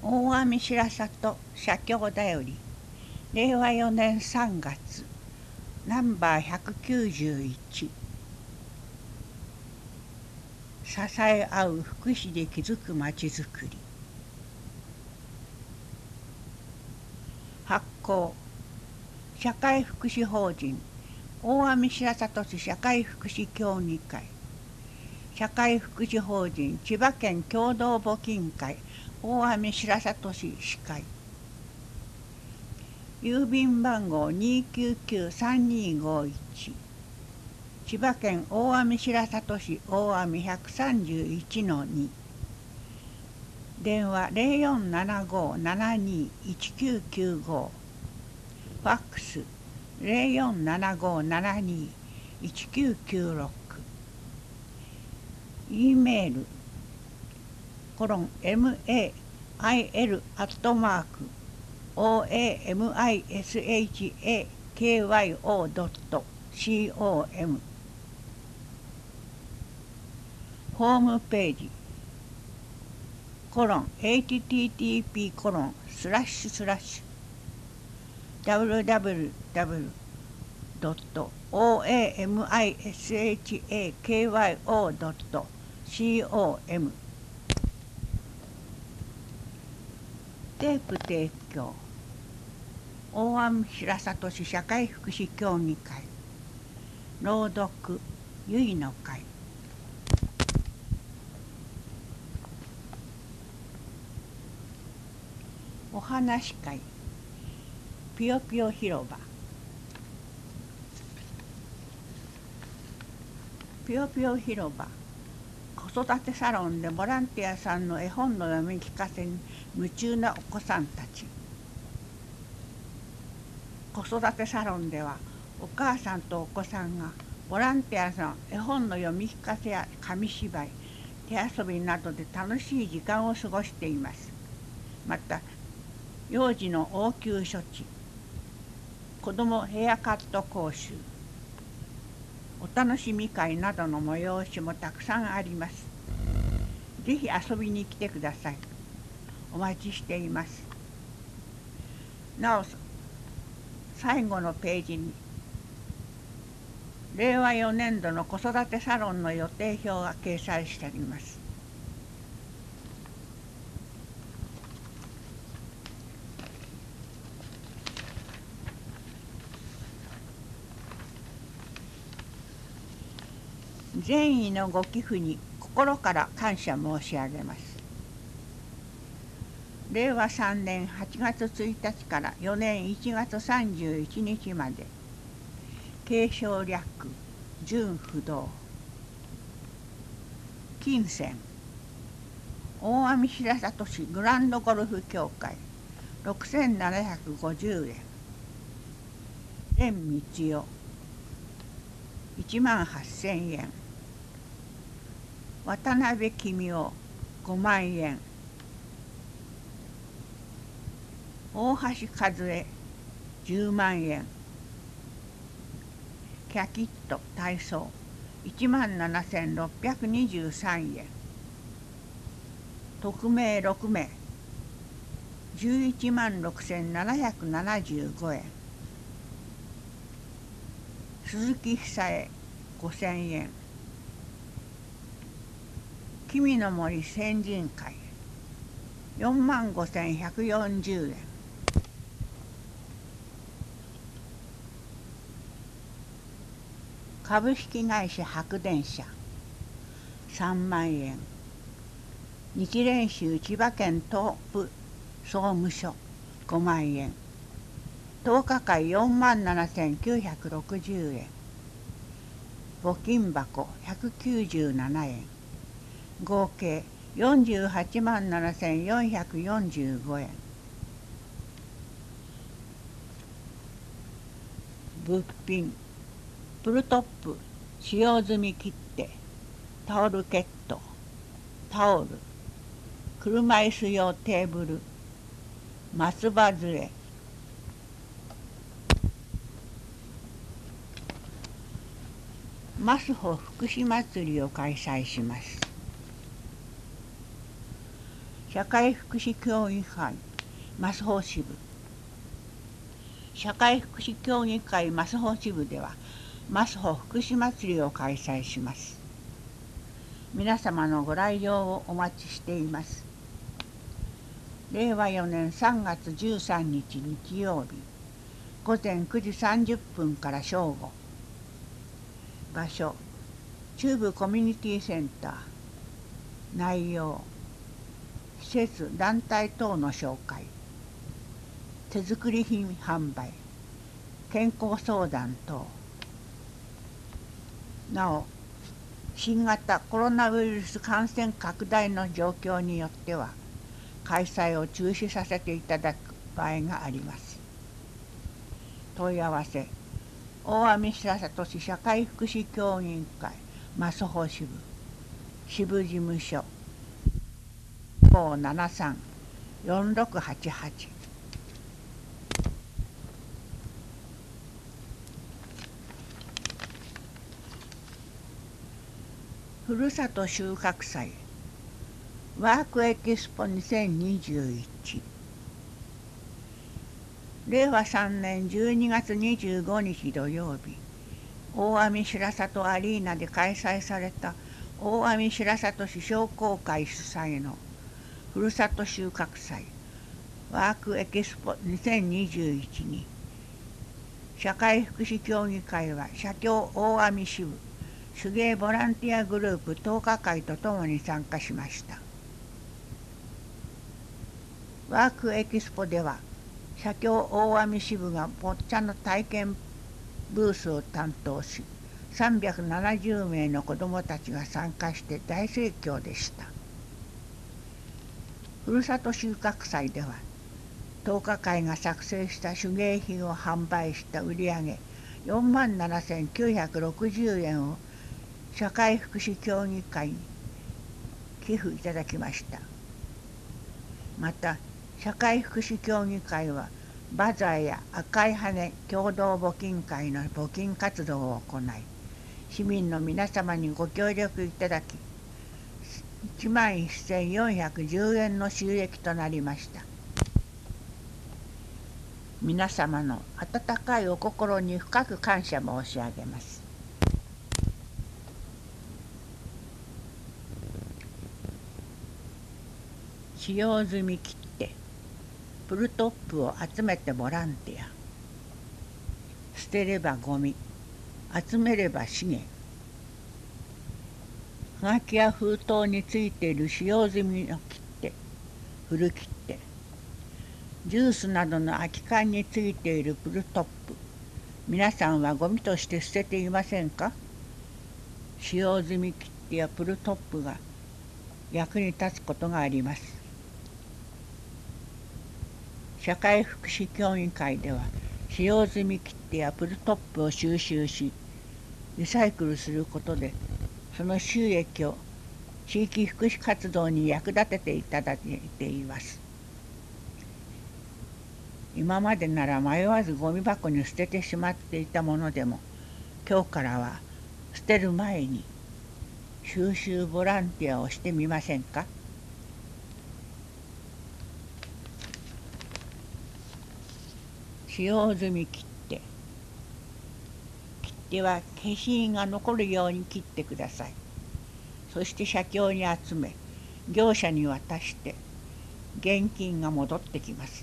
大網白里社協だより令和4年3月ナンバー191支え合う福祉で築くまちづくり発行社会福祉法人大網白里市社会福祉協議会社会福祉法人千葉県共同募金会大網白里市司会郵便番号299-3251千葉県大網白里市大網131-2電話0475-72-1995ファックス0475-72-1996 E メールmail@oamishaky.com ホームページhttp://www.oamishaky.com テープ提供大網白里市社会福祉協議会朗読ゆいの会お話し会ぴよぴよ広場ぴよぴよ広場子育てサロンでボランティアさんの絵本の読み聞かせに夢中なお子さんたち子育てサロンではお母さんとお子さんがボランティアさん絵本の読み聞かせや紙芝居手遊びなどで楽しい時間を過ごしています。また幼児の応急処置子どもヘアカット講習お楽しみ会などの催しもたくさんあります。ぜひ遊びに来てください。お待ちしています。なお最後のページに令和4年度の子育てサロンの予定表が掲載してあります。善意のご寄付に心から感謝申し上げます。令和3年8月1日から4年1月31日まで継承略純不動金銭大網白里市グランドゴルフ協会6750円蓮光代18000円渡辺公夫5万円大橋和恵10万円キャキット体操17623円匿名6名116,775円鈴木久恵5000円君の森先人会45,140円株式会社白電車3万円日蓮宗千葉県東部総務所5万円10日会47,960円募金箱197円合計487,445円物品プルトップ使用済み切手タオルケットタオル車椅子用テーブル松葉杖マスホ福祉祭りを開催します。 社会福祉協議会益穂支部。社会福祉協議会益穂支部では益穂福祉祭りを開催します。皆様のご来場をお待ちしています。令和4年3月13日日曜日、午前9時30分から正午。場所、中部コミュニティセンター。内容、施設・団体等の紹介、手作り品販売、健康相談等。なお、新型コロナウイルス感染拡大の状況によっては、開催を中止させていただく場合があります。問い合わせ、大網白里市社会福祉協議員会益穂支部、支部事務所573-4688。ふるさと収穫祭ワークエキスポ2021。令和3年12月25日土曜日、大網白里アリーナで開催された大網白里市商工会主催のふるさと収穫祭ワークエキスポ2021に、社会福祉協議会は社協大網支部手芸ボランティアグループ10日会とともに参加しました。ワークエキスポでは、社協大網支部がボッチャの体験ブースを担当し、370名の子どもたちが参加して大盛況でした。ふるさと収穫祭では、10日会が作成した手芸品を販売した売上47,960円を社会福祉協議会に寄付いただきました。また、社会福祉協議会はバザーや赤い羽共同募金会の募金活動を行い、市民の皆様にご協力いただき、11,410円の収益となりました。皆様の温かいお心に深く感謝申し上げます。使用済み切手、プルトップを集めてボランティア。捨てればゴミ、集めれば資源。はがきや封筒についている使用済みの切手、古切手。ジュースなどの空き缶についているプルトップ、皆さんはゴミとして捨てていませんか？使用済み切手やプルトップが役に立つことがあります。社会福祉協議会では、使用済み切手やプルトップを収集し、リサイクルすることで、その収益を地域福祉活動に役立てていただいています。今までなら迷わずゴミ箱に捨ててしまっていたものでも、今日からは捨てる前に収集ボランティアをしてみませんか？使用済み切手。切手は消印が残るように切ってください。そして社協に集め、業者に渡して現金が戻ってきます。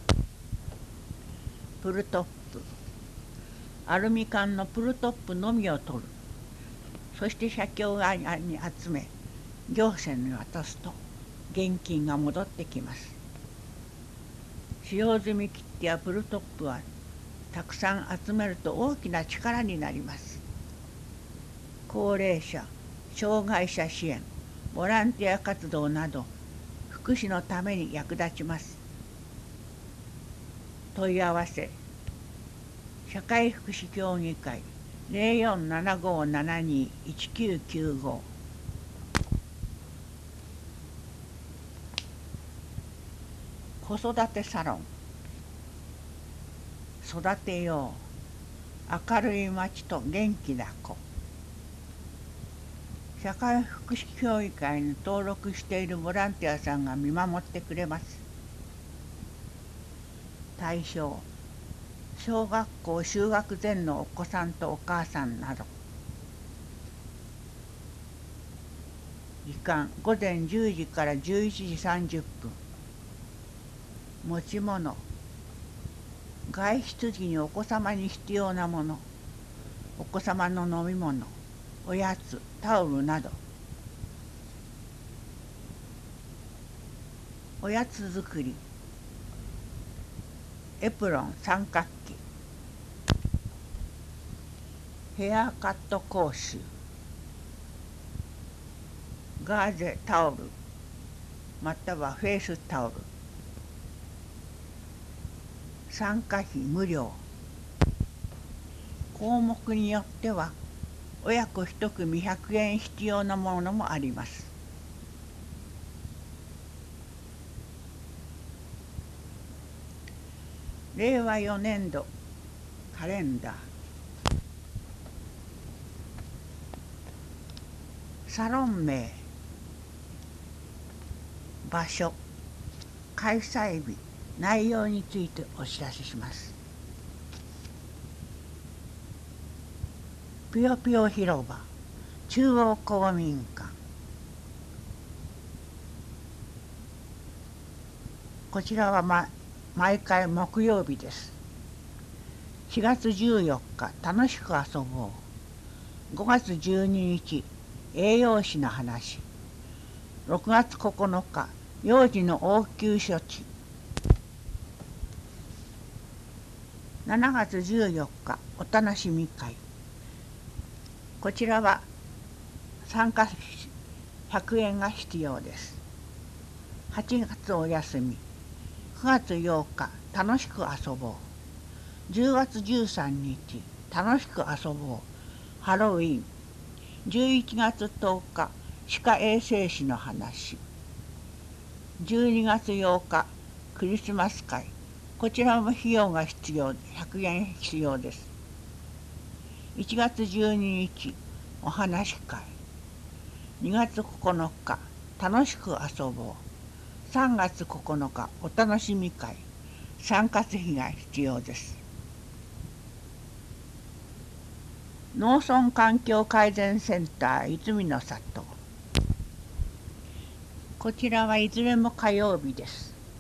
プルトップ。アルミ缶のプルトップのみを取る。そして社協に集め、業者に渡すと現金が戻ってきます。使用済み切手やプルトップはたくさん集めると大きな力になります。高齢者、障害者支援、ボランティア活動など福祉のために役立ちます。問い合わせ、社会福祉協議会0475721995。子育てサロン。育てよう。明るい町と元気な子。 社会福祉協議会に登録しているボランティアさんが見守ってくれます。対象、小学校就学前のお子さんとお母さんなど。時間、午前10時から11時30分。持ち物、外出時にお子様に必要なもの、お子様の飲み物、おやつ、タオルなど。おやつ作り、エプロン三角形、ヘアカット講習、ガーゼタオルまたはフェイスタオル、参加費無料。項目によっては親子1組100円必要なものもあります。令和4年度カレンダー。サロン名、場所、開催日、内容についてお知らせします。ぴよぴよ広場、中央公民館。こちらは毎回木曜日です。4月14日、楽しく遊ぼう。5月12日、栄養士の話。6月9日、幼児の応急処置。7月14日、お楽しみ会。こちらは参加費100円が必要です。8月お休み。9月8日、楽しく遊ぼう。10月13日、楽しく遊ぼう。ハロウィン。11月10日、歯科衛生士の話。12月8日、クリスマス会。こちらも費用が必要、100円必要です。1月12日、お話会。2月9日、楽しく遊ぼう。3月9日、お楽しみ会。参加費が必要です。農村環境改善センター泉の里。こちらはいずれも火曜日です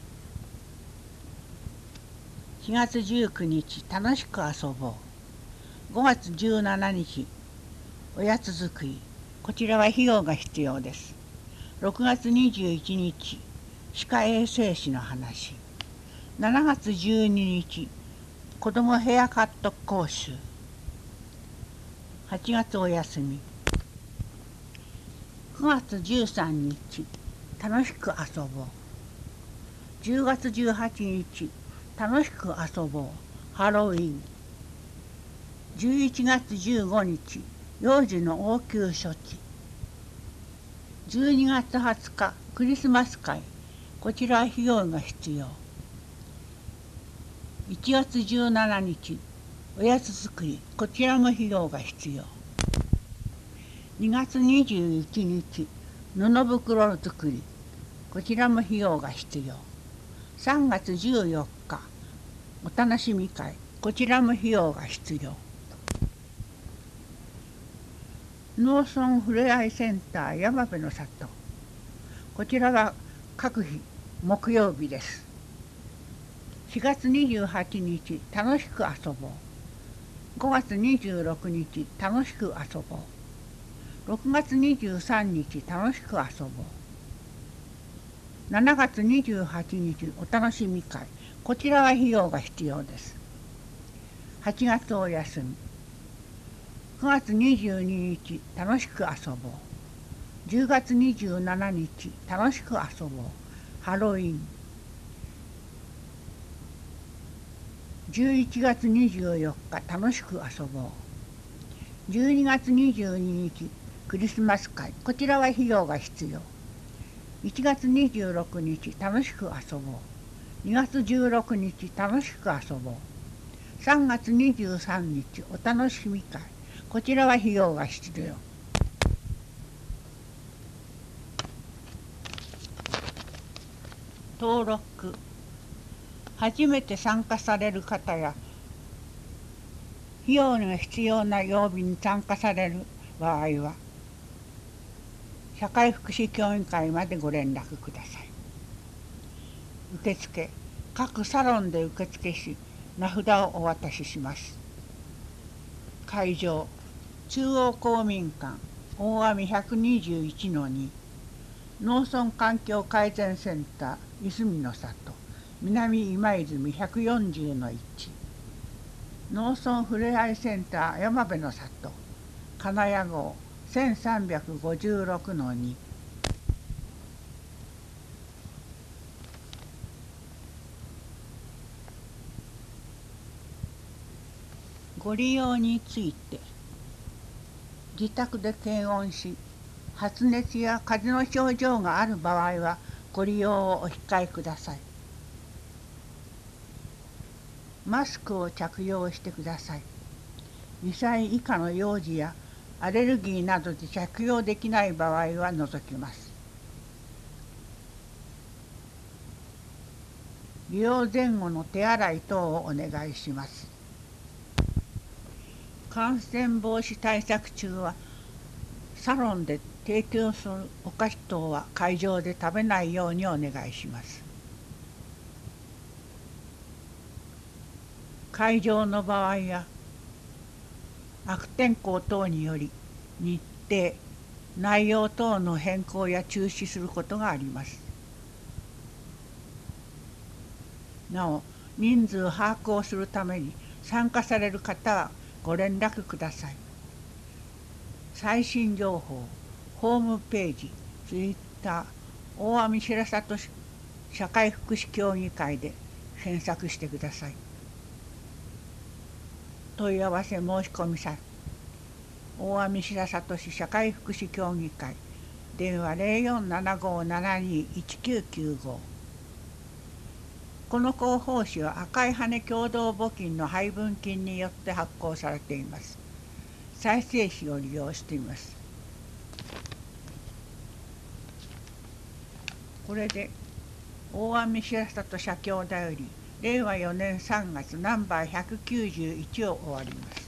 。4月19日、楽しく遊ぼう。5月17日、おやつ作り。こちらは費用が必要です。6月21日、歯科衛生士の話。7月12日、子どもヘアカット講習。8月お休み。9月13日、楽しく遊ぼう。10月18日、楽しく遊ぼう。ハロウィン。11月15日、幼児の応急処置。12月20日、クリスマス会。こちらは費用が必要。1月17日、おやつ作り。こちらも費用が必要。2月21日、布袋作り。こちらも費用が必要。3月14日、お楽しみ会。こちらも費用が必要。農村ふれあいセンター山辺の里。こちらは各日木曜日です。4月28日、楽しく遊ぼう。5月26日、楽しく遊ぼう。6月23日、楽しく遊ぼう。7月28日、お楽しみ会。こちらは費用が必要です。8月お休み。9月22日、楽しく遊ぼう。10月27日、楽しく遊ぼう。ハロウィン。11月24日、楽しく遊ぼう。12月22日、クリスマス会。こちらは費用が必要。1月26日、楽しく遊ぼう。2月16日、楽しく遊ぼう。3月23日、お楽しみ会。こちらは費用が必要。 登録。初めて参加される方や費用が必要な曜日に参加される場合は社会福祉協議会までご連絡ください。受付。各サロンで受付し名札をお渡しします。会場。中央公民館大網121-2、農村環境改善センター泉の里南今泉140-1、農村ふれあいセンター山辺の里金谷号1356-2、ご利用について。自宅で検温し、発熱や風邪の症状がある場合はご利用をお控えください。マスクを着用してください。2歳以下の幼児やアレルギーなどで着用できない場合は除きます。利用前後の手洗い等をお願いします。感染防止対策中はサロンで提供するお菓子等は会場で食べないようにお願いします。会場の場合や悪天候等により日程、内容等の変更や中止することがあります。なお、人数把握をするために参加される方はご連絡ください。最新情報、ホームページ、ツイッター、大網白里社会福祉協議会で検索してください。問い合わせ申し込み先、大網白里市社会福祉協議会、電話0475721995。この広報誌は赤い羽共同募金の配分金によって発行されています。再生紙を利用しています。これで大網白里社協だより令和4年3月ナンバー191を終わります。